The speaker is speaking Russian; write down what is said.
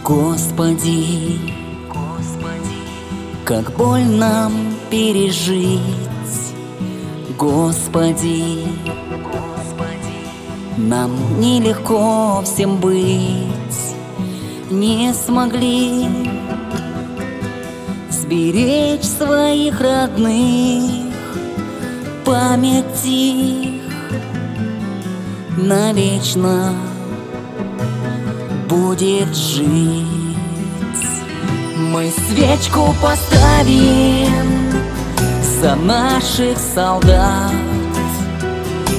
Господи, как боль нам пережить, Господи, нам нелегко всем быть, не смогли сберечь своих родных, память их навечно будет жить. Мы свечку поставим за наших солдат,